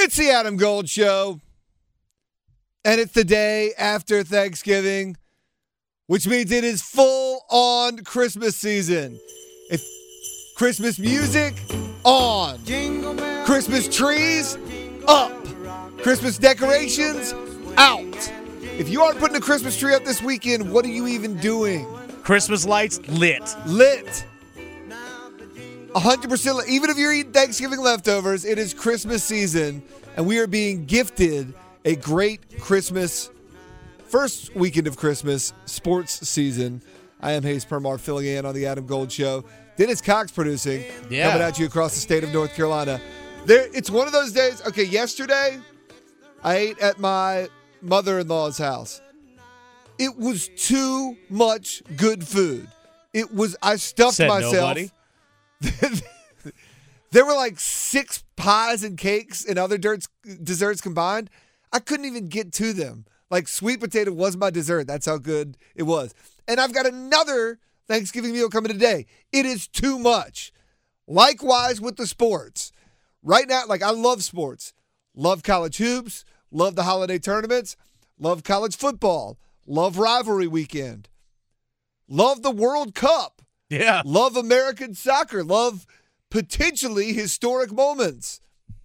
It's the Adam Gold Show, and it's the day after Thanksgiving, which means it is full-on Christmas season. If Christmas music, on. Christmas trees, up. Christmas decorations, out. If you aren't putting a Christmas tree up this weekend, what are you even doing? Christmas lights, lit. 100%. Even if you're eating Thanksgiving leftovers, it is Christmas season, and we are being gifted a great Christmas, first weekend of Christmas sports season. I am Hayes Permar, filling in on the Adam Gold Show. Dennis Cox producing, coming at you across the state of North Carolina. It's one of those days. Okay, yesterday I ate at my mother-in-law's house. It was too much good food. I stuffed myself. Nobody? There were like 6 pies and cakes and other desserts combined. I couldn't even get to them. Like, sweet potato was my dessert. That's how good it was. And I've got another Thanksgiving meal coming today. It is too much. Likewise with the sports. Right now, like, I love sports. Love college hoops. Love the holiday tournaments. Love college football. Love rivalry weekend. Love the World Cup. Yeah. Love American soccer. Love potentially historic moments.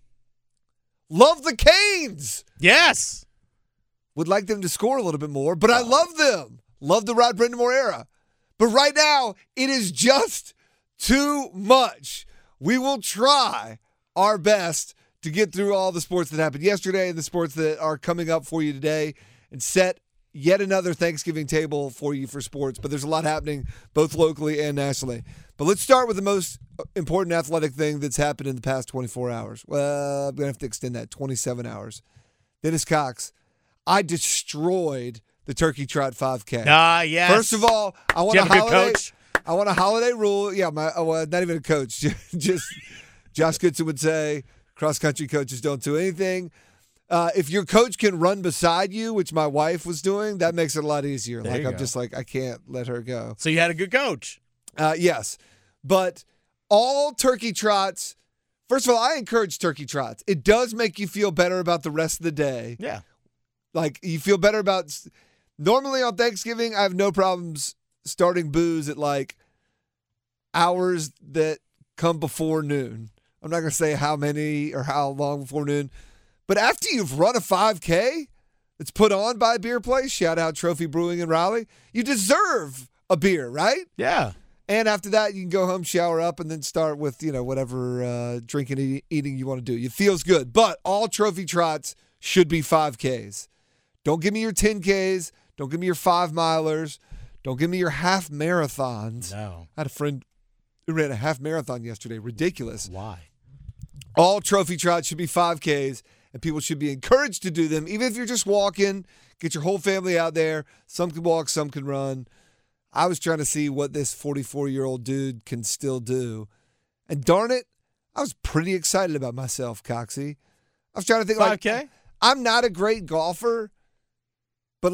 Love the Canes. Yes. Would like them to score a little bit more, but I love them. Love the Rod Brindamore era. But right now, it is just too much. We will try our best to get through all the sports that happened yesterday and the sports that are coming up for you today and set yet another Thanksgiving table for you for sports. But there's a lot happening both locally and nationally. But let's start with the most important athletic thing that's happened in the past 24 hours. Well, I'm going to have to extend that, 27 hours. Dennis Cox, I destroyed the Turkey Trot 5K. Yes. First of all, I want a good coach. I want a holiday rule. Yeah, not even a coach. Just Josh Goodson would say, cross-country coaches don't do anything. If your coach can run beside you, which my wife was doing, that makes it a lot easier. Just like, I can't let her go. So you had a good coach. Yes. But all turkey trots, first of all, I encourage turkey trots. It does make you feel better about the rest of the day. Yeah. Like, you feel better about, normally on Thanksgiving, I have no problems starting booze at like hours that come before noon. I'm not going to say how many or how long before noon. But after you've run a 5K that's put on by a beer place, shout out Trophy Brewing in Raleigh, you deserve a beer, right? Yeah. And after that, you can go home, shower up, and then start with, whatever drinking and eating you want to do. It feels good. But all trophy trots should be 5Ks. Don't give me your 10Ks. Don't give me your 5-milers. Don't give me your half marathons. No. I had a friend who ran a half marathon yesterday. Ridiculous. Why? All trophy trots should be 5Ks, and people should be encouraged to do them. Even if you're just walking, get your whole family out there. Some can walk, some can run. I was trying to see what this 44-year-old dude can still do. And darn it, I was pretty excited about myself, Coxie. I was trying to think, 5K? I'm not a great golfer, but,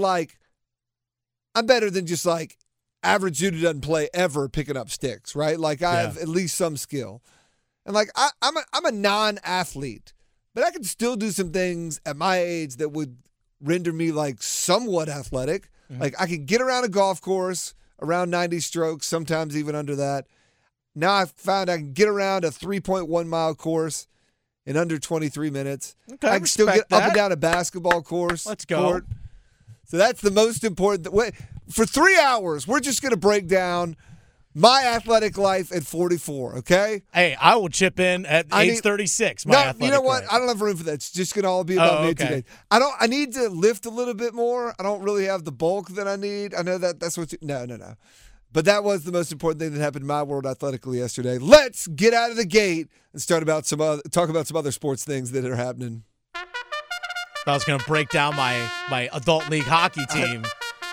I'm better than just, average dude who doesn't play ever picking up sticks, right? I have at least some skill. And, I'm a non-athlete, but I can still do some things at my age that would render me, somewhat athletic. Mm-hmm. I can get around a golf course around 90 strokes, sometimes even under that. Now I've found I can get around a 3.1-mile course in under 23 minutes. Okay, I can still get up and down a basketball course. Let's go. Court. So that's the most important. For 3 hours, we're just going to break down my athletic life at 44, okay? Hey, I will chip in at age 36. You know what? I don't have room for that. It's just going to all be about me today. I need to lift a little bit more. I don't really have the bulk that I need. I know that's what no. But that was the most important thing that happened in my world athletically yesterday. Let's get out of the gate and talk about some other sports things that are happening. I was going to break down my adult league hockey team.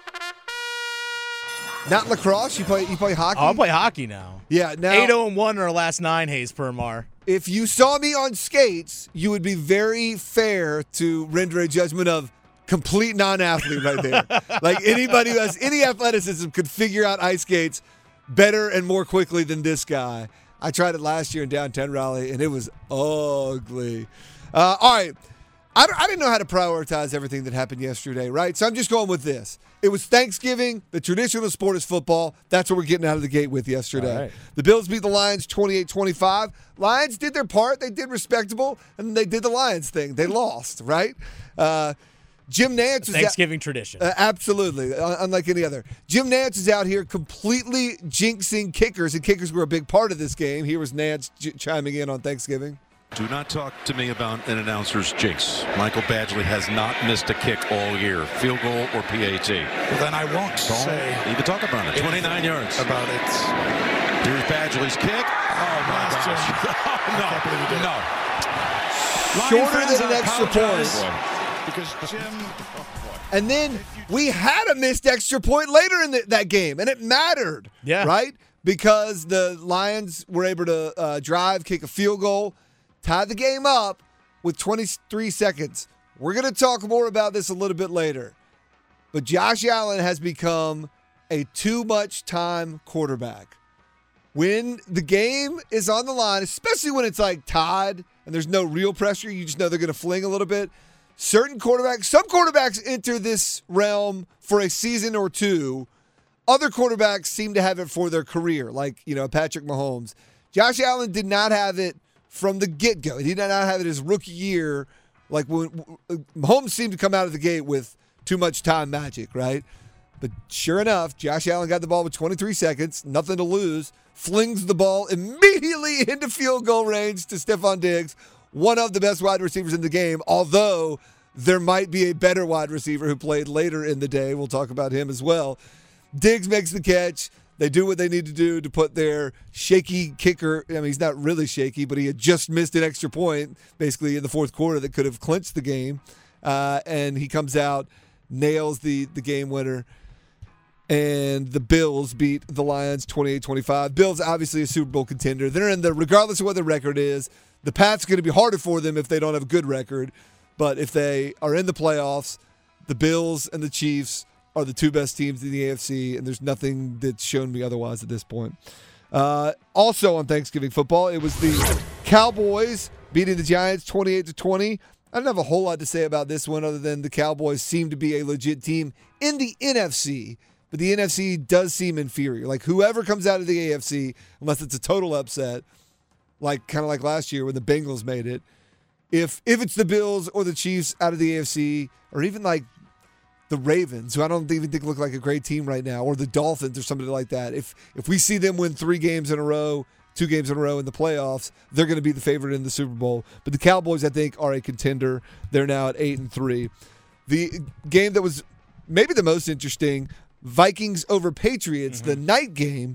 Not lacrosse? You play hockey? Oh, I'll play hockey now. Yeah, now 8-0-1 in our last 9, Hayes Permar. If you saw me on skates, you would be very fair to render a judgment of complete non-athlete right there. Anybody who has any athleticism could figure out ice skates better and more quickly than this guy. I tried it last year in downtown Raleigh, and it was ugly. All right. I didn't know how to prioritize everything that happened yesterday, right? So I'm just going with this. It was Thanksgiving. The traditional sport is football. That's what we're getting out of the gate with yesterday. All right. The Bills beat the Lions 28-25. Lions did their part. They did respectable, and they did the Lions thing. They lost, right? Jim Nantz was Thanksgiving tradition. Absolutely, unlike any other. Jim Nantz is out here completely jinxing kickers, and kickers were a big part of this game. Here was Nantz chiming in on Thanksgiving. Do not talk to me about an announcer's jinx. Michael Badgley has not missed a kick all year, field goal or PAT. Well, then I won't say. You can talk about it. 29 yards. About it. Here's Badgley's kick. Oh, my gosh. No. Shorter than an extra point. Because Jim. And then we had a missed extra point later in that game, and it mattered. Yeah. Right? Because the Lions were able to drive, kick a field goal, tie the game up with 23 seconds. We're going to talk more about this a little bit later. But Josh Allen has become a too much time quarterback. When the game is on the line, especially when it's like tied and there's no real pressure, you just know they're going to fling a little bit. Some quarterbacks enter this realm for a season or two. Other quarterbacks seem to have it for their career, like, Patrick Mahomes. Josh Allen did not have it from the get-go. He did not have it his rookie year. Like when Mahomes seemed to come out of the gate with too much time magic, right? But sure enough, Josh Allen got the ball with 23 seconds, nothing to lose, flings the ball immediately into field goal range to Stephon Diggs, one of the best wide receivers in the game, although there might be a better wide receiver who played later in the day. We'll talk about him as well. Diggs makes the catch. They do what they need to do to put their shaky kicker. I mean, he's not really shaky, but he had just missed an extra point, basically in the fourth quarter, that could have clinched the game. And he comes out, nails the game winner. And the Bills beat the Lions 28-25. Bills, obviously a Super Bowl contender. They're in regardless of what the record is, the path's going to be harder for them if they don't have a good record. But if they are in the playoffs, the Bills and the Chiefs are the two best teams in the AFC, and there's nothing that's shown me otherwise at this point. Also on Thanksgiving football, it was the Cowboys beating the Giants 28-20. I don't have a whole lot to say about this one other than the Cowboys seem to be a legit team in the NFC, but the NFC does seem inferior. Like whoever comes out of the AFC, unless it's a total upset, kind of like last year when the Bengals made it, if it's the Bills or the Chiefs out of the AFC, or even like the Ravens, who I don't even think look like a great team right now, or the Dolphins or somebody like that. If we see them win 2 games in a row in the playoffs, they're going to be the favorite in the Super Bowl. But the Cowboys, I think, are a contender. They're now at 8-3. The game that was maybe the most interesting, Vikings over Patriots, the night game,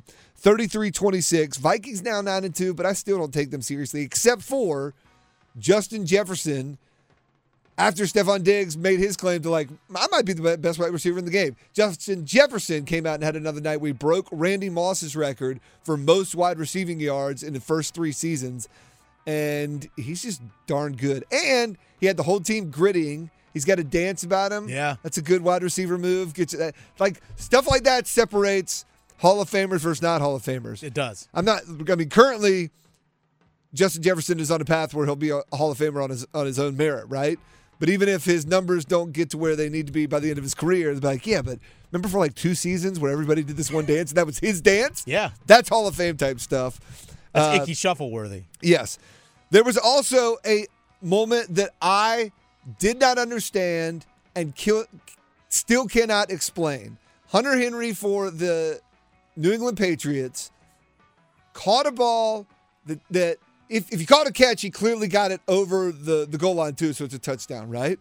33-26. Vikings now 9-2, but I still don't take them seriously, except for Justin Jefferson. After Stephon Diggs made his claim to I might be the best wide receiver in the game, Justin Jefferson came out and had another night where he broke Randy Moss's record for most wide receiving yards in the first 3 seasons. And he's just darn good. And he had the whole team grittying. He's got a dance about him. Yeah. That's a good wide receiver move. Gets that, stuff like that separates Hall of Famers versus not Hall of Famers. It does. Currently, Justin Jefferson is on a path where he'll be a Hall of Famer on his own merit, right? But even if his numbers don't get to where they need to be by the end of his career, they'll be like, yeah, but remember for 2 seasons where everybody did this one dance and that was his dance? Yeah. That's Hall of Fame type stuff. That's icky shuffle worthy. Yes. There was also a moment that I did not understand and still cannot explain. Hunter Henry for the New England Patriots caught a ball that if you caught a catch, he clearly got it over the goal line too, so it's a touchdown, right?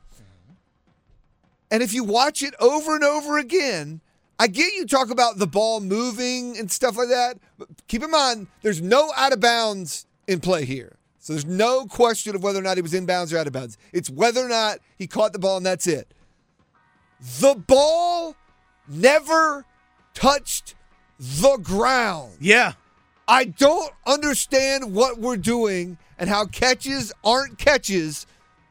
And if you watch it over and over again, I get you talk about the ball moving and stuff like that, but keep in mind, there's no out of bounds in play here. So there's no question of whether or not he was in bounds or out of bounds. It's whether or not he caught the ball, and that's it. The ball never touched the ground. Yeah. I don't understand what we're doing and how catches aren't catches.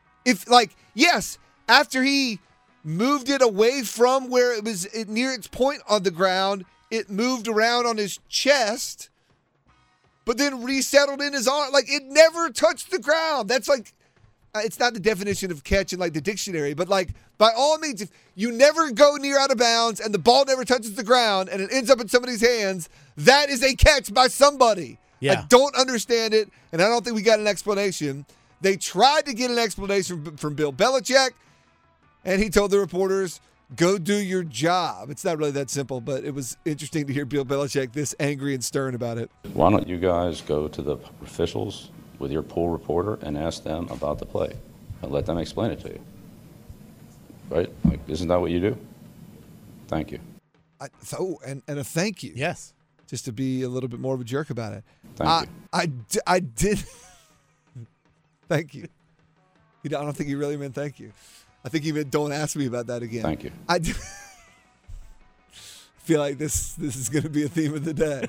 Yes, after he moved it away from where it was near its point on the ground, it moved around on his chest. but then resettled in his arm. Like, it never touched the ground. That's like, it's not the definition of catch in like the dictionary, but like, by all means, if you never go near out of bounds and the ball never touches the ground and it ends up in somebody's hands, that is a catch by somebody. Yeah. I don't understand it, and I don't think we got an explanation. They tried to get an explanation from Bill Belichick, and he told the reporters, go do your job. It's not really that simple, but it was interesting to hear Bill Belichick this angry and stern about it. Why don't you guys go to the officials with your pool reporter and ask them about the play and let them explain it to you? Right? Like, isn't that what you do? Thank you. And a thank you. Yes. Just to be a little bit more of a jerk about it. Thank you. I did. Thank you. I don't think he really meant thank you. I think he meant don't ask me about that again. Thank you. I feel like this is going to be a theme of the day.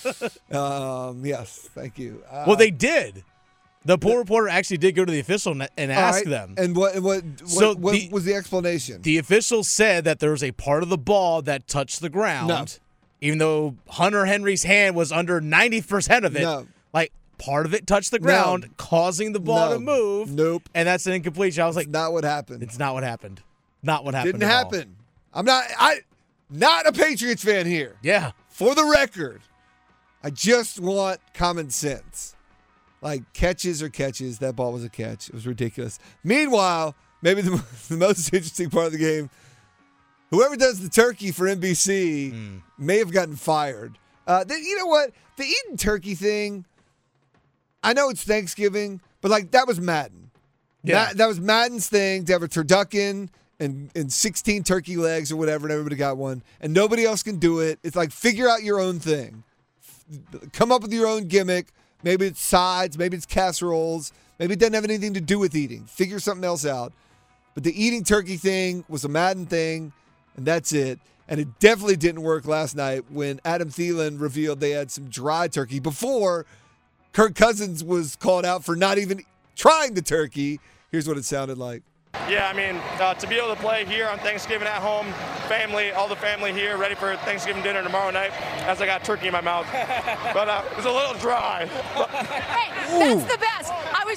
Yes, thank you. Well, they did. The pool reporter actually did go to the official and ask them. And what was the explanation? The official said that there was a part of the ball that touched the ground. No. Even though Hunter Henry's hand was under 90% of it. No. Like, part of it touched the ground, causing the ball to move. Nope. And that's an incompletion. I was like, not what happened. It's not what happened. Not what happened. Didn't happen. I'm not a Patriots fan here. Yeah. For the record, I just want common sense. Like, catches are catches. That ball was a catch. It was ridiculous. Meanwhile, maybe the most interesting part of the game, whoever does the turkey for NBC may have gotten fired. You know what? The eating turkey thing, I know it's Thanksgiving, but, like, that was Madden. Yeah. That was Madden's thing to have a turducken and 16 turkey legs or whatever, and everybody got one. And nobody else can do it. It's like, figure out your own thing. Come up with your own gimmick. Maybe it's sides. Maybe it's casseroles. Maybe it doesn't have anything to do with eating. Figure something else out. But the eating turkey thing was a Madden thing, and that's it. And it definitely didn't work last night when Adam Thielen revealed they had some dry turkey before Kirk Cousins was called out for not even trying the turkey. Here's what it sounded like. Yeah, I mean, to be able to play here on Thanksgiving at home, family, all the family here, ready for Thanksgiving dinner tomorrow night, as I got turkey in my mouth. But it was a little dry. Hey, that's the best.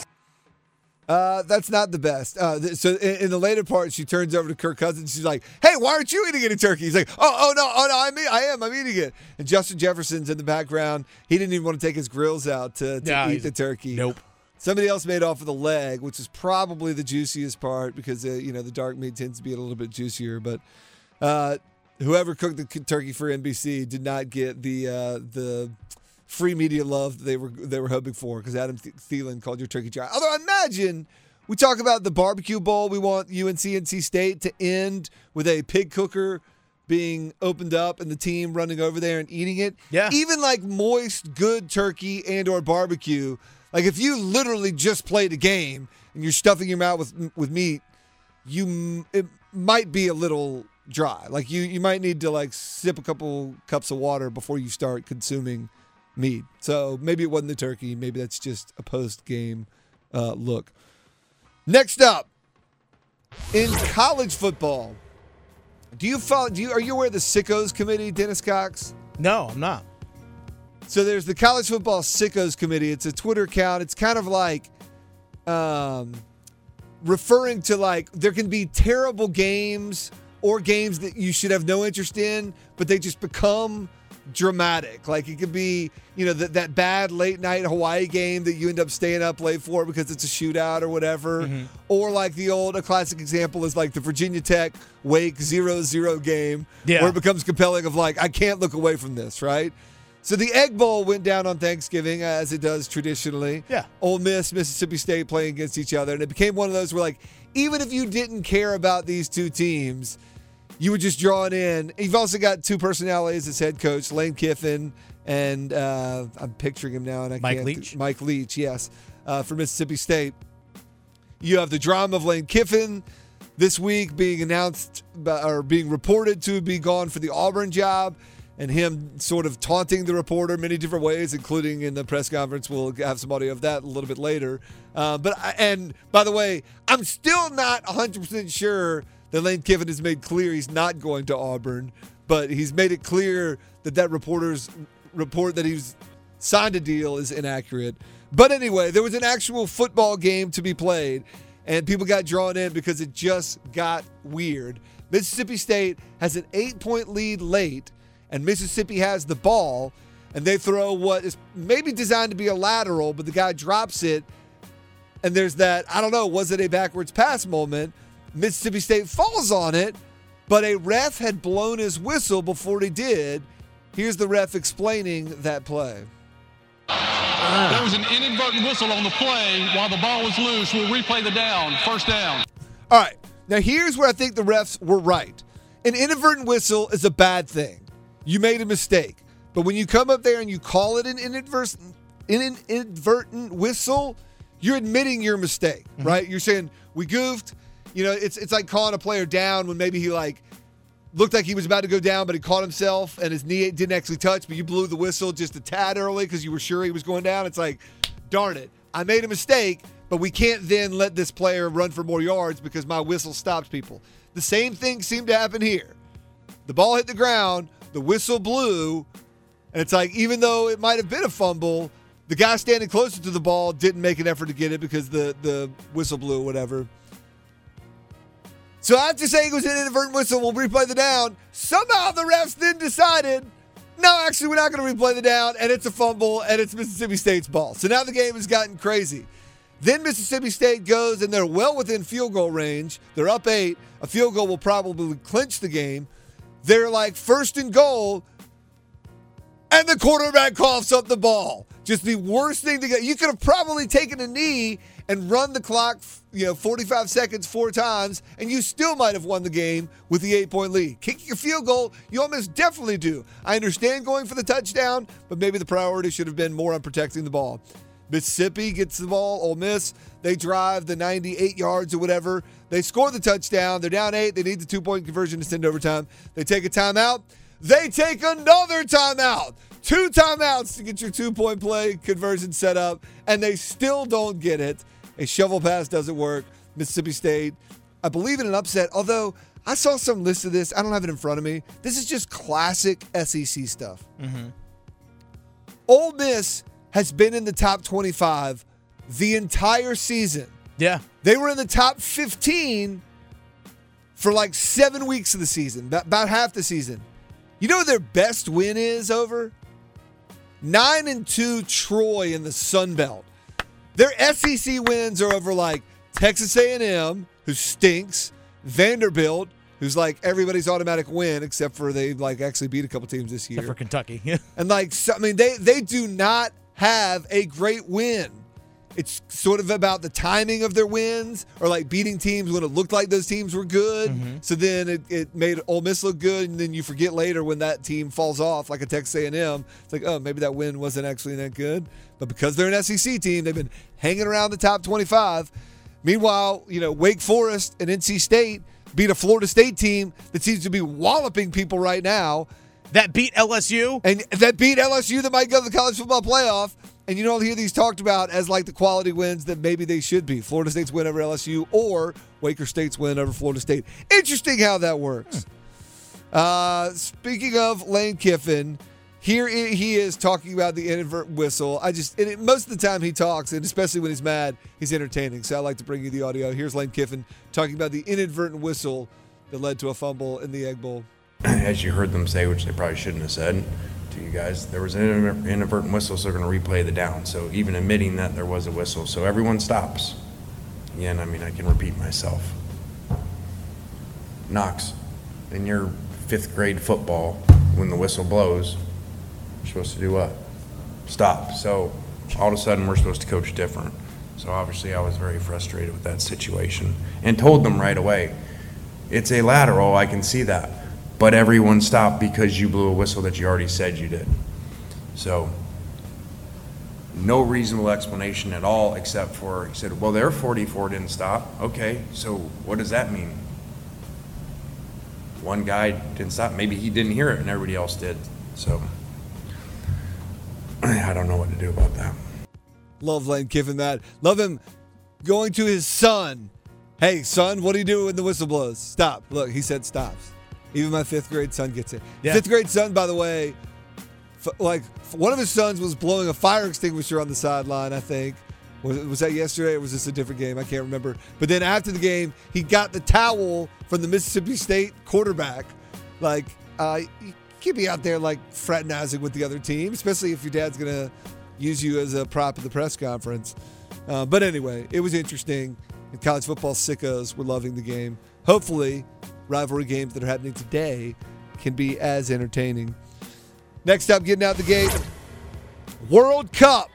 That's not the best. So in the later part, she turns over to Kirk Cousins. She's like, "Hey, why aren't you eating any turkey?" He's like, "Oh no, I'm eating it." And Justin Jefferson's in the background. He didn't even want to take his grills out to eat the turkey. Nope. Somebody else made off with the leg, which is probably the juiciest part because the dark meat tends to be a little bit juicier. But whoever cooked the turkey for NBC did not get the free media love they were hoping for because Adam Thielen called your turkey dry. Although I imagine we talk about the barbecue bowl, we want NC State to end with a pig cooker being opened up and the team running over there and eating it. Yeah. Even like moist, good turkey and or barbecue. Like if you literally just played a game and you're stuffing your mouth with meat, it might be a little dry. Like you might need to like sip a couple cups of water before you start consuming meat. So maybe it wasn't the turkey. Maybe that's just a post-game look. Next up, in college football, are you aware of the Sickos Committee, Dennis Cox? No, I'm not. So there's the College Football Sickos Committee. It's a Twitter account. It's kind of like referring to like there can be terrible games or games that you should have no interest in, but they just become dramatic. Like it could be, that bad late night Hawaii game that you end up staying up late for because it's a shootout or whatever. Mm-hmm. Or like a classic example is like the Virginia Tech Wake 0-0 game where it becomes compelling of like, I can't look away from this, right? So the Egg Bowl went down on Thanksgiving, as it does traditionally. Yeah. Ole Miss, Mississippi State playing against each other. And it became one of those where, like, even if you didn't care about these two teams, you would just draw it in. You've also got two personalities as head coach, Lane Kiffin and I'm picturing him now. And Mike Leach, yes, for Mississippi State. You have the drama of Lane Kiffin this week being announced or being reported to be gone for the Auburn job. And him sort of taunting the reporter many different ways, including in the press conference. We'll have some audio of that a little bit later. And by the way, I'm still not 100% sure that Lane Kiffin has made clear he's not going to Auburn, but he's made it clear that reporter's report that he's signed a deal is inaccurate. But anyway, there was an actual football game to be played, and people got drawn in because it just got weird. Mississippi State has an 8-point lead late, and Mississippi has the ball, and they throw what is maybe designed to be a lateral, but the guy drops it, and there's that, I don't know, was it a backwards pass moment? Mississippi State falls on it, but a ref had blown his whistle before he did. Here's the ref explaining that play. There was an inadvertent whistle on the play while the ball was loose. We'll replay the down. First down. All right. Now, here's where I think the refs were right. An inadvertent whistle is a bad thing. You made a mistake. But when you come up there and you call it an inadvertent whistle, you're admitting your mistake, right? You're saying, we goofed. You know, it's like calling a player down when maybe he looked like he was about to go down, but he caught himself and his knee didn't actually touch, but you blew the whistle just a tad early because you were sure he was going down. It's like, darn it, I made a mistake, but we can't then let this player run for more yards because my whistle stops people. The same thing seemed to happen here. The ball hit the ground, the whistle blew, and it's like, even though it might have been a fumble, the guy standing closer to the ball didn't make an effort to get it because the whistle blew or whatever. So after saying it was an inadvertent whistle, we'll replay the down. Somehow the refs then decided, no, actually, we're not going to replay the down, and it's a fumble, and it's Mississippi State's ball. So now the game has gotten crazy. Then Mississippi State goes, and they're well within field goal range. They're up 8. A field goal will probably clinch the game. They're like first and goal, and the quarterback coughs up the ball. Just the worst thing to get. You could have probably taken a knee and run the clock, 45 seconds 4 times, and you still might have won the game with the 8-point lead. Kicking a field goal, you almost definitely do. I understand going for the touchdown, but maybe the priority should have been more on protecting the ball. Mississippi gets the ball. Ole Miss, they drive the 98 yards or whatever. They score the touchdown. They're down 8. They need the 2-point conversion to send overtime. They take a timeout. They take another timeout. 2 timeouts to get your 2-point play conversion set up, and they still don't get it. A shovel pass doesn't work. Mississippi State, I believe in an upset, although I saw some list of this. I don't have it in front of me. This is just classic SEC stuff. Ole Miss has been in the top 25 the entire season. Yeah. They were in the top 15 for like 7 weeks of the season, about half the season. You know what their best win is over? 9-2 Troy in the Sun Belt. Their SEC wins are over like Texas A&M, who stinks, Vanderbilt, who's like everybody's automatic win, except for they like actually beat a couple teams this year. Except for Kentucky. And like, so, I mean, they do not have a great win. It's sort of about the timing of their wins or like beating teams when it looked like those teams were good. So then it made Ole Miss look good, and then you forget later when that team falls off, like a Texas A&M. It's like, oh, maybe that win wasn't actually that good. But because they're an SEC team, they've been hanging around the top 25. Meanwhile, Wake Forest and NC State beat a Florida State team that seems to be walloping people right now. That beat LSU? And that beat LSU that might go to the college football playoff. And you don't hear these talked about as like the quality wins that maybe they should be. Florida State's win over LSU or Wake State's win over Florida State. Interesting how that works. Speaking of Lane Kiffin, here he is talking about the inadvertent whistle. Most of the time he talks, and especially when he's mad, he's entertaining. So I like to bring you the audio. Here's Lane Kiffin talking about the inadvertent whistle that led to a fumble in the Egg Bowl. As you heard them say, which they probably shouldn't have said to you guys, there was an inadvertent whistle, so they're going to replay the down. So even admitting that there was a whistle, so everyone stops. Again, I can repeat myself. Knox, in your 5th grade football, when the whistle blows, you're supposed to do what? Stop. So all of a sudden we're supposed to coach different. So obviously I was very frustrated with that situation and told them right away, it's a lateral, I can see that. But everyone stopped because you blew a whistle that you already said you did. So no reasonable explanation at all except for, he said, well, their 44 didn't stop. Okay, so what does that mean? One guy didn't stop. Maybe he didn't hear it and everybody else did. So I don't know what to do about that. Love Lane Kiffin, that. Love him going to his son. Hey, son, what do you do when the whistle blows? Stop. Look, he said stops. Even my 5th grade son gets it. Yeah. 5th grade son, by the way, one of his sons was blowing a fire extinguisher on the sideline, I think. Was that yesterday or was this a different game? I can't remember. But then after the game, he got the towel from the Mississippi State quarterback. Like, you can't be out there, like, fraternizing with the other team, especially if your dad's going to use you as a prop at the press conference. But anyway, it was interesting. And college football sickos were loving the game. Hopefully, rivalry games that are happening today can be as entertaining. Next up, getting out the gate, World Cup.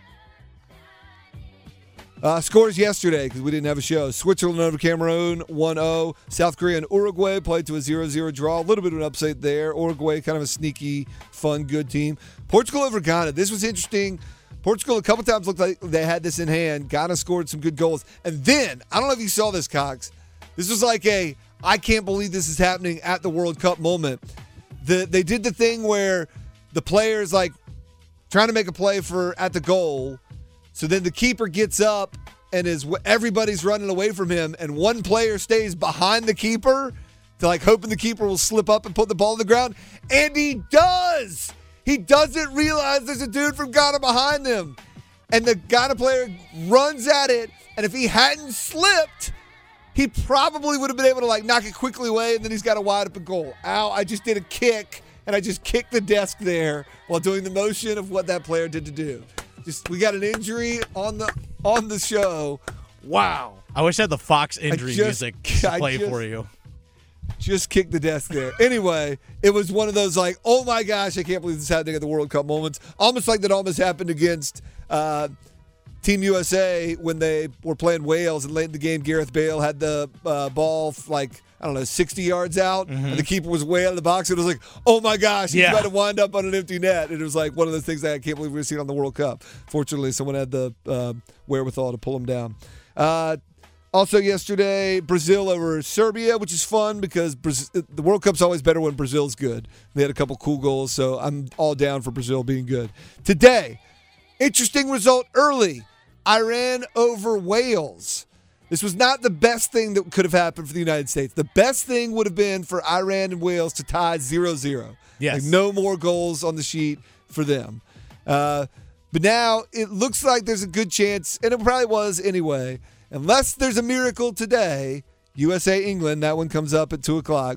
Scores yesterday because we didn't have a show. Switzerland over Cameroon, 1-0. South Korea and Uruguay played to a 0-0 draw. A little bit of an upset there. Uruguay, kind of a sneaky, fun, good team. Portugal over Ghana. This was interesting. Portugal a couple times looked like they had this in hand. Ghana scored some good goals. And then, I don't know if you saw this, Cox. This was like I can't believe this is happening at the World Cup moment. They did the thing where the player's like trying to make a play at the goal. So then the keeper gets up and everybody's running away from him, and one player stays behind the keeper to like hoping the keeper will slip up and put the ball on the ground. And he does. He doesn't realize there's a dude from Ghana behind him. And the Ghana player runs at it, and if he hadn't slipped, he probably would have been able to like knock it quickly away, and then he's got a wide open goal. Ow, I just did a kick, and I just kicked the desk there while doing the motion of what that player did to do. We got an injury on the show. Wow. I wish I had the Fox injury music play for you. Just kicked the desk there. Anyway, it was one of those like, oh my gosh, I can't believe this is happening at the World Cup moments. Almost like that almost happened against Team USA when they were playing Wales, and late in the game, Gareth Bale had the ball like, I don't know, 60 yards out, and the keeper was way out of the box. It was like, oh my gosh, he's about to wind up on an empty net. And it was like one of those things that I can't believe we've seen on the World Cup. Fortunately, someone had the wherewithal to pull him down. Also yesterday, Brazil over Serbia, which is fun because the World Cup's always better when Brazil's good. They had a couple cool goals, so I'm all down for Brazil being good. Today, interesting result early. Iran over Wales. This was not the best thing that could have happened for the United States. The best thing would have been for Iran and Wales to tie 0-0. Yes. Like no more goals on the sheet for them. But now it looks like there's a good chance, and it probably was anyway, unless there's a miracle today, USA-England, that one comes up at 2 o'clock.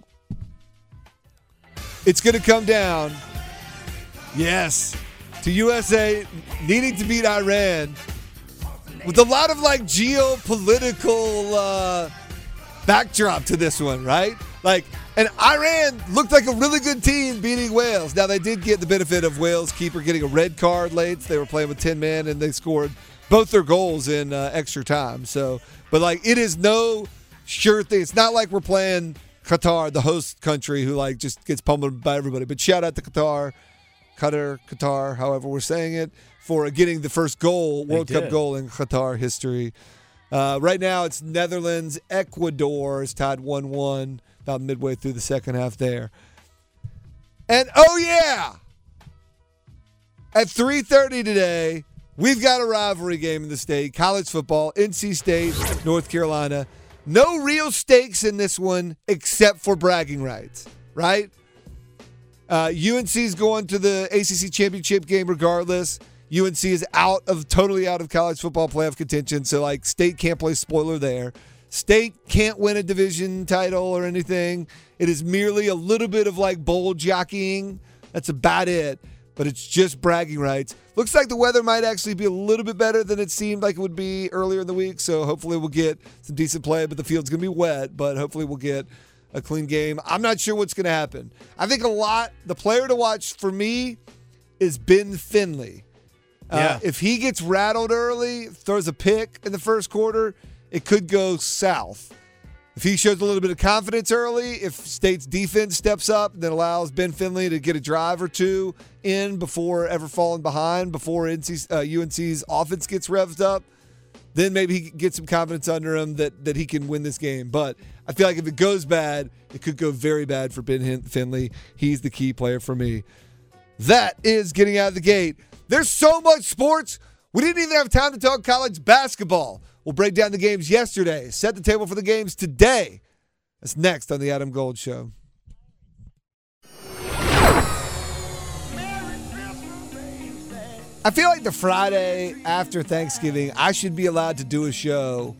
It's going to come down, yes, to USA needing to beat Iran with a lot of like geopolitical backdrop to this one, right? Like, and Iran looked like a really good team beating Wales. Now, they did get the benefit of Wales' keeper getting a red card late. They were playing with 10 men, and they scored both their goals in extra time. So, but like, it is no sure thing. It's not like we're playing Qatar, the host country, who like just gets pummeled by everybody. But shout out to Qatar, however we're saying it, for getting the first goal, World Cup goal in Qatar history. Right now, it's Netherlands. Ecuador is tied 1-1, about midway through the second half there. And, oh, yeah, at 3:30 today, we've got a rivalry game in the state, college football, NC State, North Carolina. No real stakes in this one except for bragging rights, right? UNC's going to the ACC championship game regardless. UNC is totally out of college football playoff contention, so like State can't play spoiler there. State can't win a division title or anything. It is merely a little bit of like bowl jockeying. That's about it, but it's just bragging rights. Looks like the weather might actually be a little bit better than it seemed like it would be earlier in the week, so hopefully we'll get some decent play, but the field's going to be wet, but hopefully we'll get a clean game. I'm not sure what's going to happen. I think the player to watch for me is Ben Finley. If he gets rattled early, throws a pick in the first quarter, it could go south. If he shows a little bit of confidence early, if State's defense steps up, that allows Ben Finley to get a drive or two in before ever falling behind, before UNC's offense gets revved up, then maybe he can get some confidence under him that he can win this game. But I feel like if it goes bad, it could go very bad for Ben Finley. He's the key player for me. That is getting out of the gate. There's so much sports. We didn't even have time to talk college basketball. We'll break down the games yesterday, set the table for the games today. That's next on the Adam Gold Show. I feel like the Friday after Thanksgiving, I should be allowed to do a show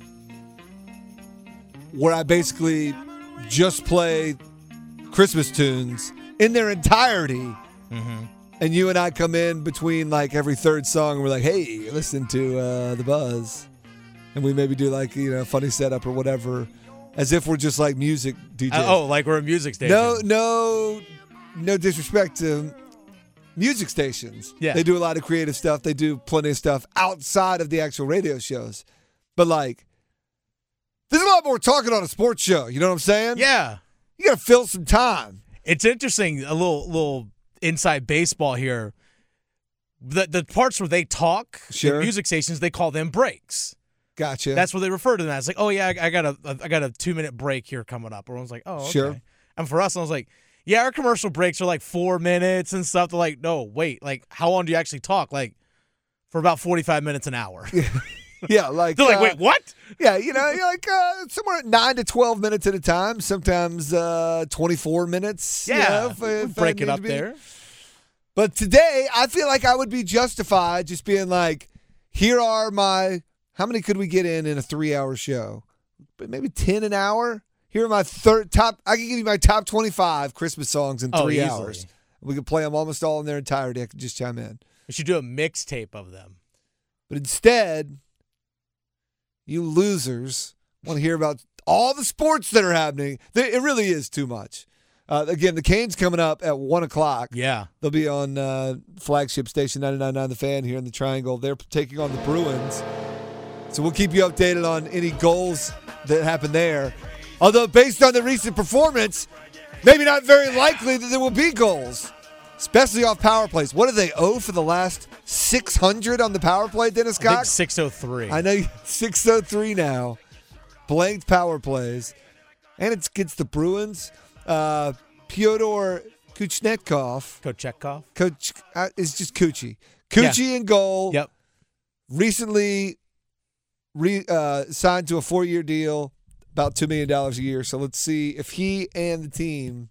where I basically just play Christmas tunes in their entirety. Mm-hmm. And you and I come in between like every third song and we're like, hey, listen to The Buzz. And we maybe do like, funny setup or whatever, as if we're just like music DJs. Like we're a music station. No disrespect to music stations. Yeah. They do a lot of creative stuff. They do plenty of stuff outside of the actual radio shows. But like, there's a lot more talking on a sports show. You know what I'm saying? Yeah. You got to fill some time. It's interesting, a little inside baseball here. The parts where they talk, Sure. in music stations, they call them breaks. Gotcha. That's what they refer to them as. Like, oh yeah, I got a 2-minute break here coming up. Everyone's like, oh, okay. Sure. And for us, I was like, yeah, our commercial breaks are like 4 minutes and stuff. They're like, no, wait, like how long do you actually talk? Like for about 45 minutes an hour. Yeah, like They're like, wait, what? Yeah, you're like somewhere at 9 to 12 minutes at a time. Sometimes 24 minutes. Yeah, if break I it need up to be. there. But today, I feel like I would be justified just being like, here are my, how many could we get in a 3-hour show? But maybe 10 an hour. Here are my top. I can give you my top 25 Christmas songs in 3 easily. hours. We could play them almost all in their entirety. I could just chime in. We should do a mixtape of them. But instead, you losers want to hear about all the sports that are happening. It really is too much. Again, the Canes coming up at 1 o'clock. Yeah. They'll be on flagship station 99.9 The Fan here in the Triangle. They're taking on the Bruins. So we'll keep you updated on any goals that happen there. Although based on the recent performance, maybe not very likely that there will be goals, especially off power plays. What do they owe for the last 600 on the power play, Dennis I think Cox? 603. I know 603 now. Blanked power plays. And it's against the Bruins. Pyotr Kuchnetkov. Kochetkov. It's just Coochie. Coochie in goal. Yep. Recently signed to a 4-year deal, about $2 million a year. So let's see if he and the team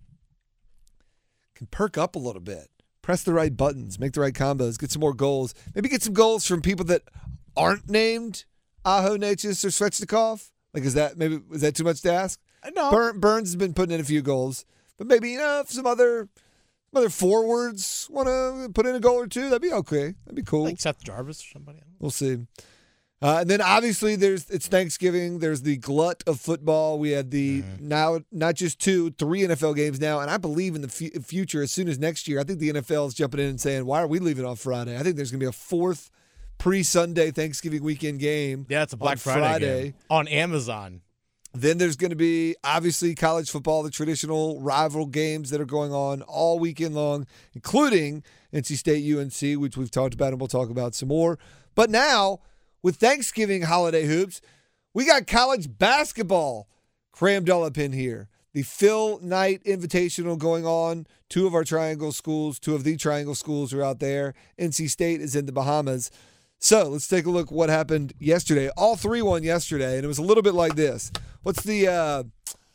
can perk up a little bit. Press the right buttons, make the right combos, get some more goals. Maybe get some goals from people that aren't named Aho, Necas, or Svechnikov. Like, is that too much to ask? No. Burns has been putting in a few goals, but maybe if some other forwards want to put in a goal or two, that'd be okay. That'd be cool. Like Seth Jarvis or somebody. We'll see. And then obviously it's Thanksgiving. There's the glut of football. We had the now not just 3 NFL games now, and I believe in the future as soon as next year. I think the NFL is jumping in and saying, why are we leaving on Friday? I think there's going to be a 4th pre-Sunday Thanksgiving weekend game. Yeah, it's a Black Friday game on Amazon. Then there's going to be, obviously, college football, the traditional rival games that are going on all weekend long, including NC State UNC, which we've talked about and we'll talk about some more. But now, with Thanksgiving holiday hoops, we got college basketball crammed all up in here. The Phil Knight Invitational going on. 2 of the Triangle schools are out there. NC State is in the Bahamas. So let's take a look what happened yesterday. All 3 won yesterday, and it was a little bit like this. What's the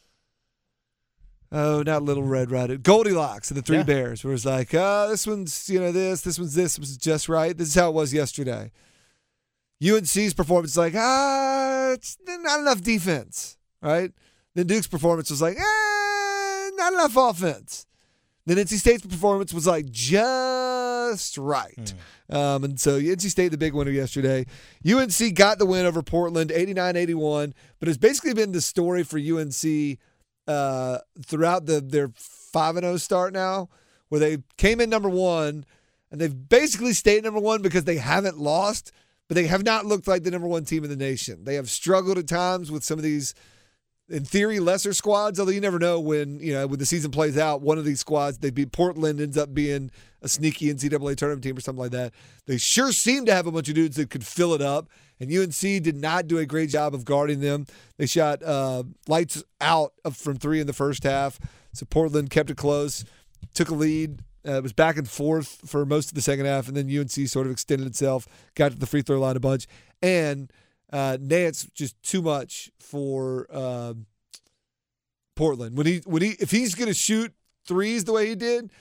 not Little Red Riding, Goldilocks of the 3 Bears, where it's like, this one's this one's this was just right. This is how it was yesterday. UNC's performance is like, it's not enough defense, right? Then Duke's performance was like, not enough offense. Then NC State's performance was like just right. And so NC State, the big winner yesterday. UNC got the win over Portland, 89-81, but it's basically been the story for UNC throughout their 5-0 start now, where they came in number 1, and they've basically stayed number 1 because they haven't lost, but they have not looked like the number 1 team in the nation. They have struggled at times with some of these, in theory, lesser squads, although you never know when the season plays out, one of these squads, they beat Portland, ends up being a sneaky NCAA tournament team or something like that. They sure seem to have a bunch of dudes that could fill it up, and UNC did not do a great job of guarding them. They shot lights out from 3 in the first half, so Portland kept it close, took a lead. It was back and forth for most of the second half, and then UNC sort of extended itself, got to the free throw line a bunch, and Nance just too much for Portland. If he's going to shoot threes the way he did,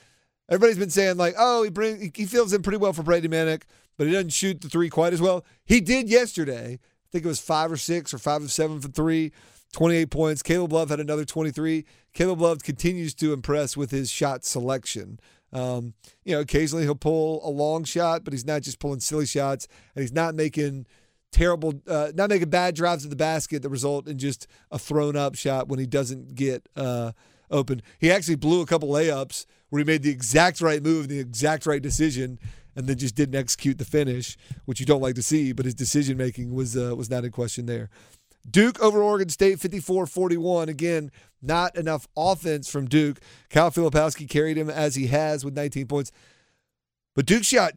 Everybody's been saying like, oh, he fills in pretty well for Brady Manek, but he doesn't shoot the three quite as well. He did yesterday. I think it was 5 or 6 or 5 of 7 from three, 28 points. Caleb Love had another 23. Caleb Love continues to impress with his shot selection. Occasionally he'll pull a long shot, but he's not just pulling silly shots, and he's not making not making bad drives at the basket that result in just a thrown up shot when he doesn't get open. He actually blew a couple layups where he made the exact right move, the exact right decision, and then just didn't execute the finish, which you don't like to see, but his decision making was not in question there. Duke over Oregon State, 54-41. Again, not enough offense from Duke. Kyle Filipowski carried him as he has with 19 points. But Duke shot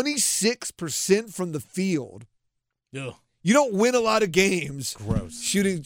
26% from the field. Ugh. You don't win a lot of games Gross. shooting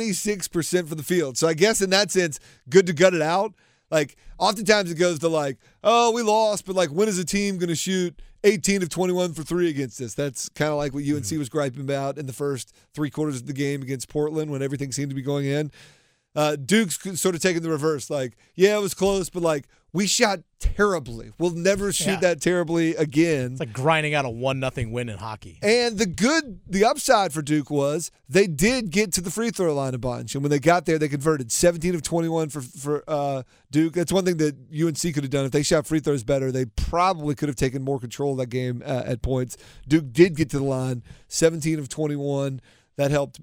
26% from the field. So I guess in that sense, good to gut it out. Like, oftentimes it goes to like, oh, we lost, but like, when is a team going to shoot 18 of 21 for three against us? That's kind of like what UNC was griping about in the first 3 quarters of the game against Portland when everything seemed to be going in. Duke's sort of taking the reverse. Like, yeah, it was close, but like, we shot terribly. We'll never shoot that terribly again. It's like grinding out a 1-0 win in hockey. And the upside for Duke was they did get to the free throw line a bunch. And when they got there, they converted 17 of 21 for Duke. That's one thing that UNC could have done. If they shot free throws better, they probably could have taken more control of that game at points. Duke did get to the line, 17 of 21. That helped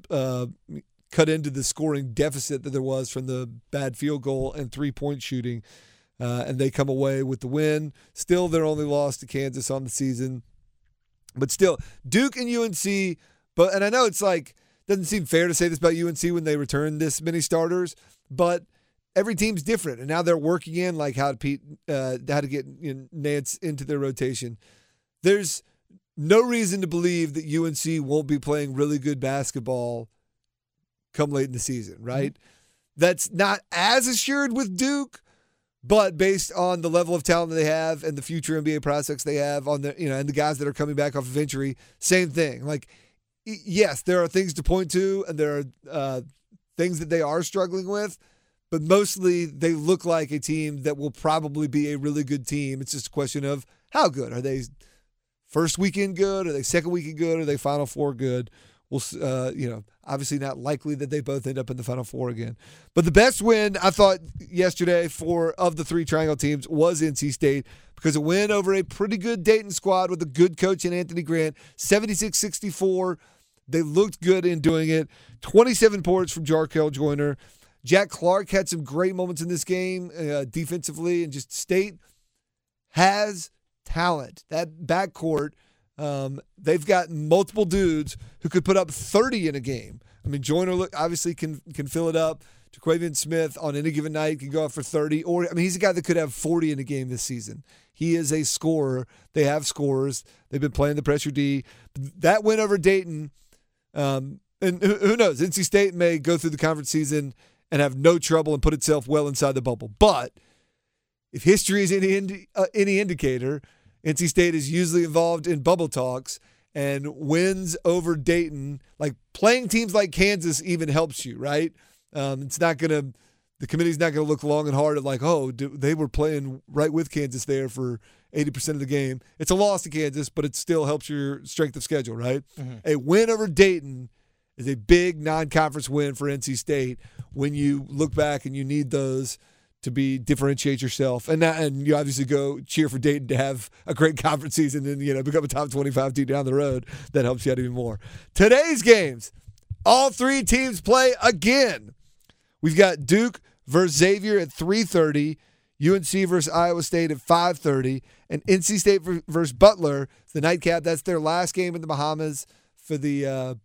cut into the scoring deficit that there was from the bad field goal and 3-point shooting. And they come away with the win. Still, their only loss to Kansas on the season. But still, Duke and UNC, and I know it's like, doesn't seem fair to say this about UNC when they return this many starters, but every team's different. And now they're working in like how to get Nance into their rotation. There's no reason to believe that UNC won't be playing really good basketball come late in the season, right? That's not as assured with Duke. But based on the level of talent that they have and the future NBA prospects they have on the, and the guys that are coming back off of injury, same thing. Like, yes, there are things to point to and there are things that they are struggling with, but mostly they look like a team that will probably be a really good team. It's just a question of how good. Are they first weekend good? Are they second weekend good? Are they Final Four good? We'll, obviously not likely that they both end up in the Final Four again. But the best win, I thought, yesterday of the 3 Triangle teams was NC State because it went over a pretty good Dayton squad with a good coach in Anthony Grant, 76-64. They looked good in doing it. 27 points from Jarkel Joyner. Jack Clark had some great moments in this game defensively, and just State has talent. That backcourt, they've got multiple dudes who could put up 30 in a game. I mean, Joyner obviously can fill it up. Jaquavian Smith on any given night can go out for 30. Or, I mean, he's a guy that could have 40 in a game this season. He is a scorer. They have scorers. They've been playing the pressure D. That win over Dayton, and who knows? NC State may go through the conference season and have no trouble and put itself well inside the bubble. But if history is any indicator, NC State is usually involved in bubble talks, and wins over Dayton, like playing teams like Kansas even helps you, right? It's not going to – the committee's not going to look long and hard at like, oh, they were playing right with Kansas there for 80% of the game. It's a loss to Kansas, but it still helps your strength of schedule, right? Mm-hmm. A win over Dayton is a big non-conference win for NC State when you look back and you need those – to differentiate yourself, and you obviously go cheer for Dayton to have a great conference season and become a top 25 team down the road. That helps you out even more. Today's games, all 3 teams play again. We've got Duke versus Xavier at 3:30, UNC versus Iowa State at 5:30, and NC State versus Butler. The nightcap. That's their last game in the Bahamas for the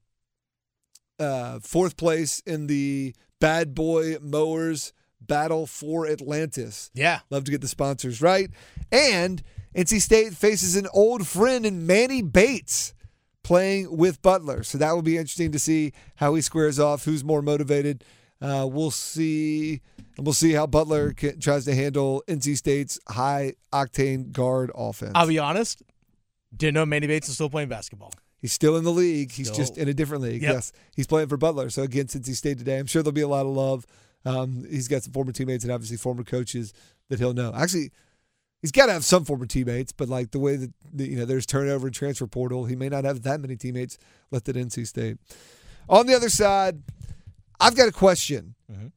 4th place in the Bad Boy Mowers Battle for Atlantis. Yeah. Love to get the sponsors right. And NC State faces an old friend in Manny Bates playing with Butler. So that will be interesting to see how he squares off, who's more motivated. We'll see. And we'll see how Butler tries to handle NC State's high-octane guard offense. I'll be honest, didn't know Manny Bates is still playing basketball. He's still in the league. He's just in a different league. Yep. Yes, he's playing for Butler. So against NC State today, I'm sure there'll be a lot of love. He's got some former teammates and obviously former coaches that he'll know. Actually, He's got to have some former teammates, but like the way that there's turnover and transfer portal, he may not have that many teammates left at NC State. On the other side, I've got a question. Mm-hmm.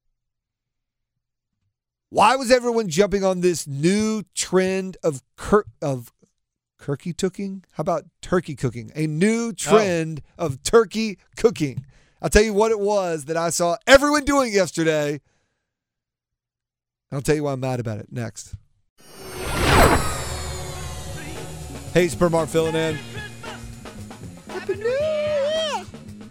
Why was everyone jumping on this new trend of turkey cooking? How about turkey cooking? A new trend of turkey cooking. I'll tell you what it was that I saw everyone doing yesterday. I'll tell you why I'm mad about it next. Hey, Spermar filling in. Happy New Year!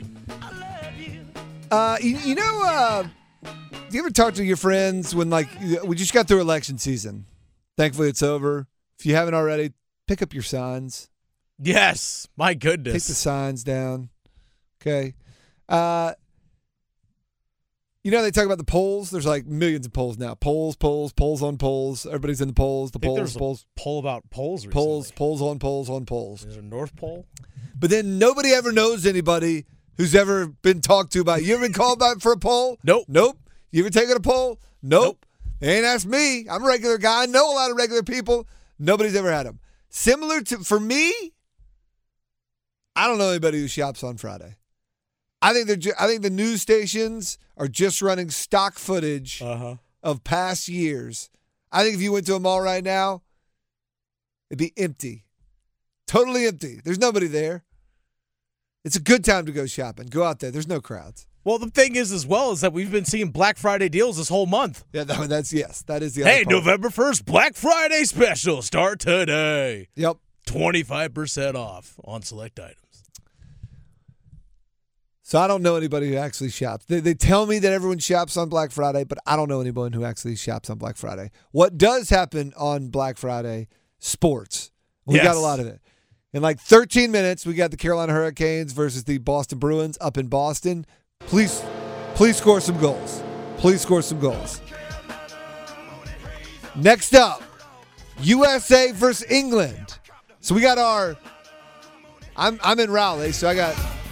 Do you ever talk to your friends when, like, we just got through election season? Thankfully, it's over. If you haven't already, pick up your signs. Yes, my goodness. Take the signs down. Okay. They talk about the polls. There's like millions of polls now. Polls on polls. Everybody's in the polls. The polls. Poll about polls recently. Polls on polls. Is there a North Pole? But then nobody ever knows anybody who's ever been talked to about it. You ever been called out for a poll? Nope. You ever taken a poll? Nope. They ain't asked me. I'm a regular guy. I know a lot of regular people. Nobody's ever had them. Similar to, for me, I don't know anybody who shops on Friday. I think the news stations are just running stock footage of past years. I think if you went to a mall right now, it'd be empty. Totally empty. There's nobody there. It's a good time to go shopping. Go out there. There's no crowds. Well, the thing is, as well, is that we've been seeing Black Friday deals this whole month. Yeah, that is the other part. Hey, November 1st, Black Friday special. Start today. Yep. 25% off on select items. So I don't know anybody who actually shops. They tell me that everyone shops on Black Friday, but I don't know anyone who actually shops on Black Friday. What does happen on Black Friday? Sports. We got a lot of it. In like 13 minutes, we got the Carolina Hurricanes versus the Boston Bruins up in Boston. Please score some goals. Please score some goals. Next up, USA versus England. So we got I'm in Raleigh, so I got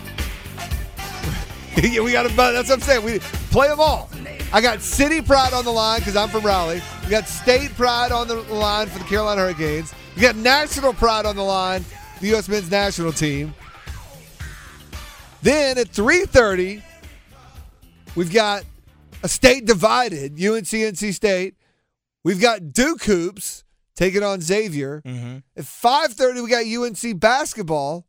we got that's what I'm saying. We play them all. I got city pride on the line because I'm from Raleigh. We got state pride on the line for the Carolina Hurricanes. We got national pride on the line, the U.S. men's national team. Then at 3:30, we've got a state divided, UNC, NC State. We've got Duke Hoops taking on Xavier. Mm-hmm. At 5:30, we got UNC basketball.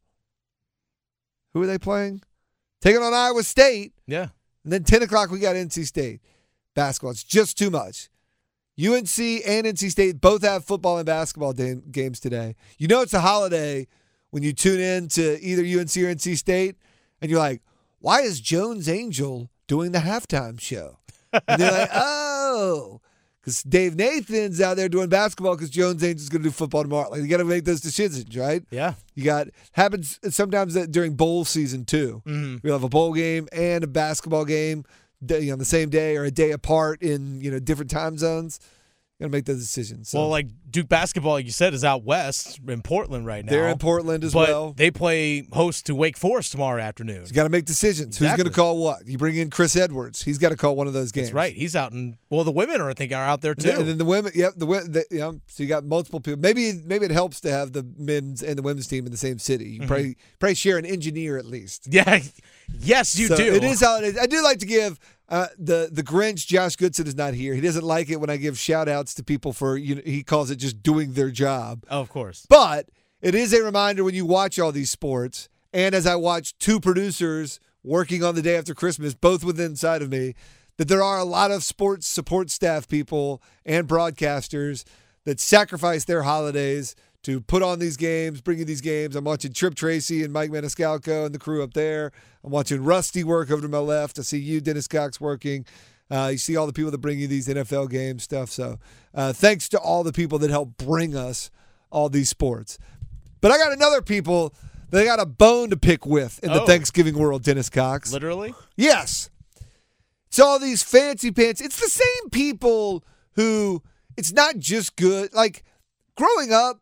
Who are they playing? Taking on Iowa State. Yeah. And then 10 o'clock, we got NC State basketball. It's just too much. UNC and NC State both have football and basketball games today. You know it's a holiday when you tune in to either UNC or NC State, and you're like, why is Jones Angel doing the halftime show? And they're like, oh, because Dave Nathan's out there doing basketball because Jones Angel's going to do football tomorrow. Like, you got to make those decisions, right? Yeah. Happens sometimes during bowl season too. Mm-hmm. We'll have a bowl game and a basketball game on the same day or a day apart in different time zones. Got to make those decisions. So. Well, like Duke basketball, like you said, is out west in Portland right now. They're in Portland as well. They play host to Wake Forest tomorrow afternoon. You got to make decisions. Exactly. Who's going to call what? You bring in Chris Edwards. He's got to call one of those games. That's right. He's out in. Well, the women are out there too. And then the women. Yep. So you got multiple people. Maybe it helps to have the men's and the women's team in the same city. You probably share an engineer at least. Yeah. Yes, you do. It is how it is. I do like to give. The Grinch, Josh Goodson, is not here. He doesn't like it when I give shout-outs to people for, he calls it just doing their job. Oh, of course. But it is a reminder when you watch all these sports, and as I watch two producers working on the day after Christmas, both within inside of me, that there are a lot of sports support staff people and broadcasters that sacrifice their holidays to put on these games, bring you these games. I'm watching Trip Tracy and Mike Maniscalco and the crew up there. I'm watching Rusty work over to my left. I see you, Dennis Cox, working. You see all the people that bring you these NFL game stuff. So thanks to all the people that help bring us all these sports. But I got another people that I got a bone to pick with in the Thanksgiving world, Dennis Cox. Literally? Yes. It's all these fancy pants. It's the same people who, it's not just good. Like, growing up,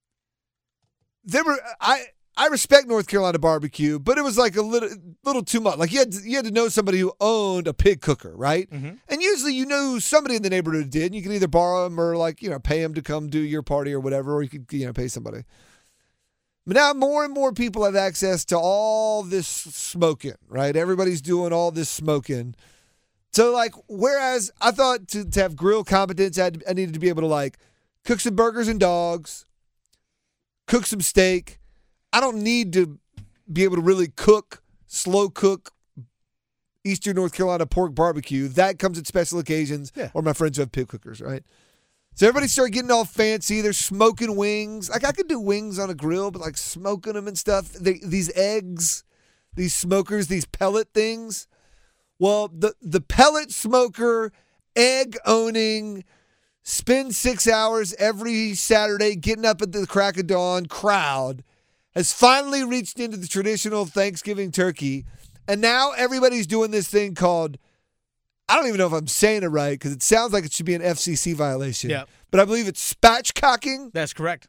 I respect North Carolina barbecue, but it was like a little too much. Like you had to know somebody who owned a pig cooker, right? Mm-hmm. And usually you know somebody in the neighborhood did. And you can either borrow them or pay them to come do your party or whatever, or you could pay somebody. But now more and more people have access to all this smoking, right? Everybody's doing all this smoking. So whereas I thought to have grill competence, I needed to be able to cook some burgers and dogs, cook some steak. I don't need to be able to really slow cook Eastern North Carolina pork barbecue. That comes at special occasions or my friends who have pit cookers, right? So everybody started getting all fancy. They're smoking wings. I could do wings on a grill, but smoking them and stuff. These eggs, these smokers, these pellet things. Well, the pellet smoker, egg-owning, spend 6 hours every Saturday getting up at the crack of dawn crowd has finally reached into the traditional Thanksgiving turkey. And now everybody's doing this thing called, I don't even know if I'm saying it right because it sounds like it should be an FCC violation. Yeah. But I believe it's spatchcocking. That's correct.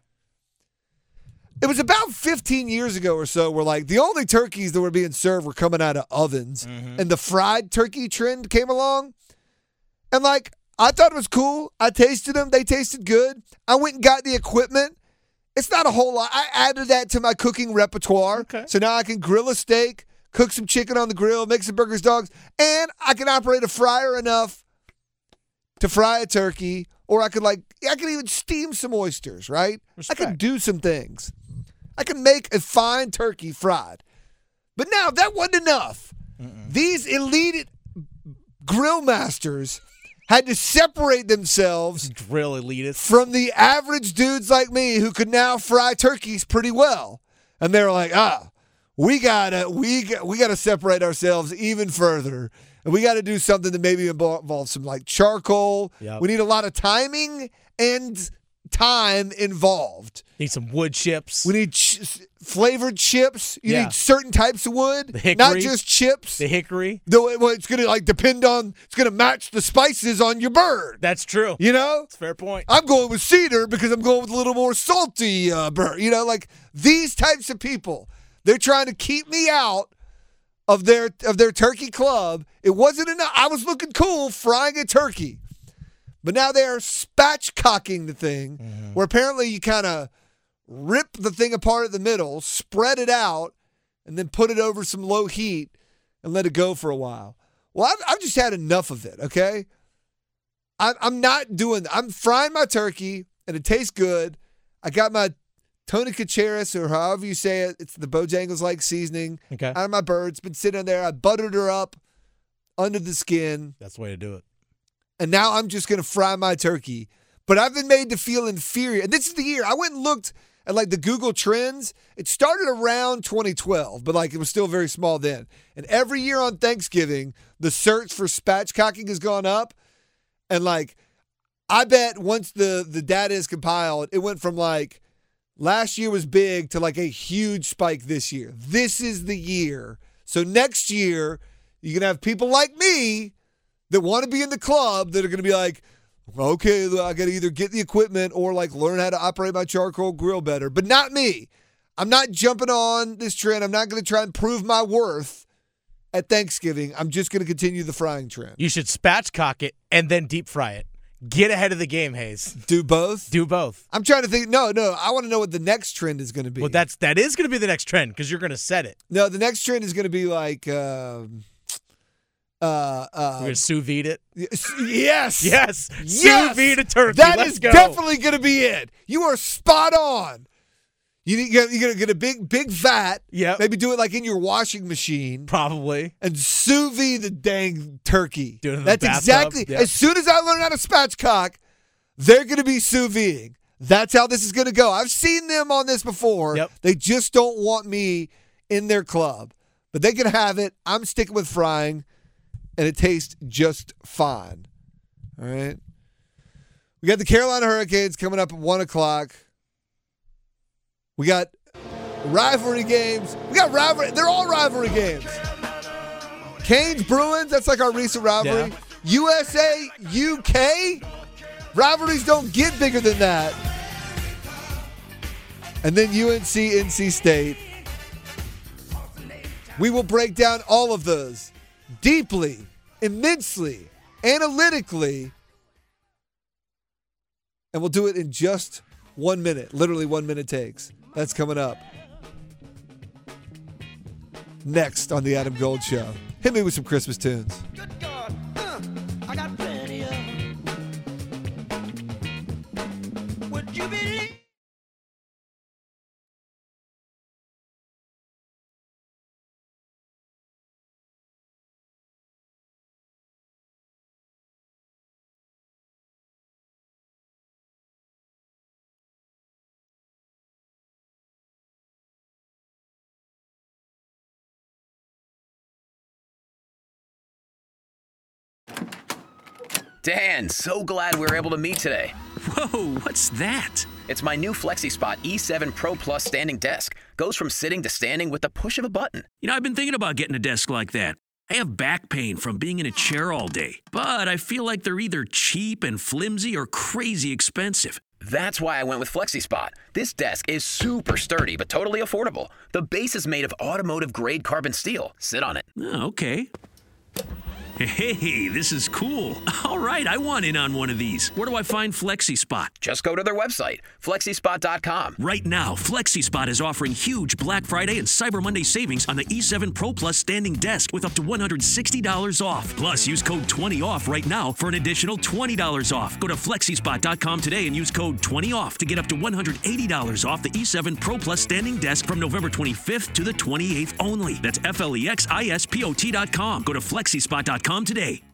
It was about 15 years ago or so where the only turkeys that were being served were coming out of ovens. Mm-hmm. And the fried turkey trend came along. And I thought it was cool. I tasted them. They tasted good. I went and got the equipment. It's not a whole lot. I added that to my cooking repertoire. Okay. So now I can grill a steak, cook some chicken on the grill, make some burgers, dogs, and I can operate a fryer enough to fry a turkey, or I could even steam some oysters, right? Respect. I could do some things. I can make a fine turkey fried. But now that wasn't enough. These elite grill masters had to separate themselves Grill elitists from the average dudes like me who could now fry turkeys pretty well. And they were like, we gotta separate ourselves even further. And we got to do something that maybe involves some charcoal. Yep. We need a lot of timing and time involved. Need some wood chips. We need flavored chips. You need certain types of wood, The hickory. not just chips. The hickory. It's going to depend on, it's going to match the spices on your bird. That's true. It's a fair point. I'm going with cedar because I'm going with a little more salty bird. These types of people, they're trying to keep me out of their turkey club. It wasn't enough. I was looking cool frying a turkey. But now they're spatchcocking the thing, where apparently you kind of rip the thing apart at the middle, spread it out, and then put it over some low heat and let it go for a while. Well, I've just had enough of it, okay? I'm not doing that. I'm frying my turkey, and it tastes good. I got my Tony Caceres, or however you say it. It's the Bojangles-like seasoning out of my bird. It's been sitting there. I buttered her up under the skin. That's the way to do it. And now I'm just going to fry my turkey. But I've been made to feel inferior. And this is the year. I went and looked at the Google Trends. It started around 2012, but it was still very small then. And every year on Thanksgiving, the search for spatchcocking has gone up. And I bet once the data is compiled, it went from last year was big to a huge spike this year. This is the year. So next year, you're going to have people like me that want to be in the club that are going to be okay, I got to either get the equipment or learn how to operate my charcoal grill better. But not me. I'm not jumping on this trend. I'm not going to try and prove my worth at Thanksgiving. I'm just going to continue the frying trend. You should spatchcock it and then deep fry it. Get ahead of the game, Hayes. Do both? Do both. I'm trying to think. No. I want to know what the next trend is going to be. Well, that is going to be the next trend because you're going to set it. No, the next trend is going to be We're going to sous vide it? Yes. Yes. Yes. Sous vide a turkey. That Let's is go. definitely going to be it. You are spot on. You're going to get a big vat. Yep. Maybe do it in your washing machine. Probably. And sous vide the dang turkey. Do it in the That's bathtub. exactly. Yep. As soon as I learn how to spatchcock, they're going to be sous videing. That's how this is going to go. I've seen them on this before. Yep. They just don't want me in their club. But they can have it. I'm sticking with frying, and it tastes just fine. All right? We got the Carolina Hurricanes coming up at 1 o'clock. We got rivalry games. They're all rivalry games. Canes, Bruins, that's our recent rivalry. Yeah. USA, UK. Rivalries don't get bigger than that. And then UNC, NC State. We will break down all of those deeply, immensely, analytically, and we'll do it in just 1 minute. Literally 1 minute takes. That's coming up next on the Adam Gold Show. Hit me with some Christmas tunes. Good God, I got plenty of 'em. Would you believe? Dan, so glad we were able to meet today. Whoa, what's that? It's my new FlexiSpot E7 Pro Plus standing desk. Goes from sitting to standing with the push of a button. You know, I've been thinking about getting a desk like that. I have back pain from being in a chair all day, but I feel like they're either cheap and flimsy or crazy expensive. That's why I went with FlexiSpot. This desk is super sturdy, but totally affordable. The base is made of automotive-grade carbon steel. Sit on it. Oh, okay. Hey, this is cool. All right, I want in on one of these. Where do I find FlexiSpot? Just go to their website, flexispot.com. Right now, FlexiSpot is offering huge Black Friday and Cyber Monday savings on the E7 Pro Plus standing desk with up to $160 off. Plus, use code 20OFF right now for an additional $20 off. Go to flexispot.com today and use code 20OFF to get up to $180 off the E7 Pro Plus standing desk from November 25th to the 28th only. That's FLEXISPOT.com. Go to flexispot.com today.